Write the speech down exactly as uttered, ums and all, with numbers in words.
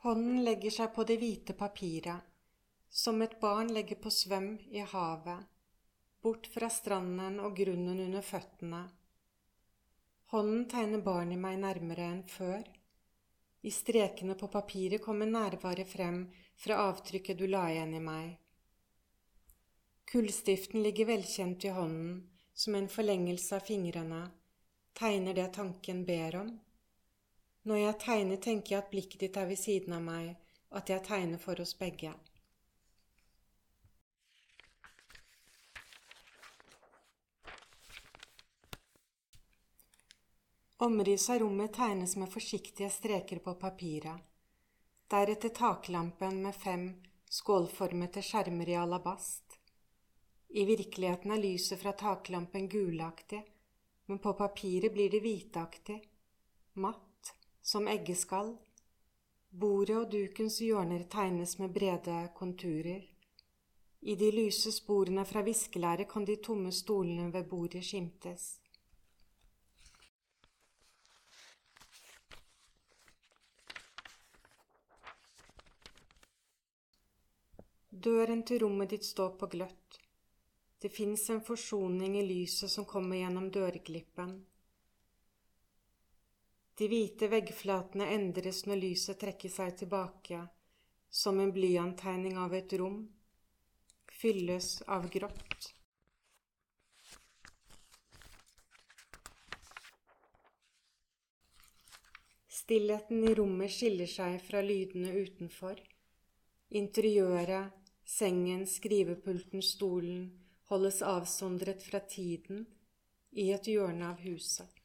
Hånden legger seg på det hvite papiret, som et barn legger på svøm i havet, bort fra stranden og grunnen under føttene. Hånden tegner barnet meg nærmere enn før. I strekene på papiret kommer nærværet frem fra avtrykket du la igjen i meg. Kullstiften ligger velkjent i hånden, som en forlengelse av fingrene, tegner det tanken ber om. Når jeg tegner, tenker jeg at blikket ditt er ved siden av meg, og at jeg tegner for oss begge. Omrisset av rommet tegnes med forsiktige streker på papiret. Deretter taklampen med fem skålformete skjermer i alabast. I virkeligheten er lyset fra taklampen gulaktig, men på papiret blir det hvitaktig, matt, som eggeskall. Bordet og dukens hjørner tegnes med brede konturer. I de lyse sporene fra viskelæret kan de tomme stolene ved bordet skimtes. Døren til rommet ditt står på gløtt. Det finnes en forsoning i lyset som kommer gjennom dørglippen. De hvite veggflatene endres når lyset trekker seg tilbake, som en blyanttegning av et rom, fylles av grått. Stillheten i rommet skiller seg fra lydene utenfor. Interiøret, sengen, skrivepulten, stolen holdes avsondret fra tiden i et hjørne av huset.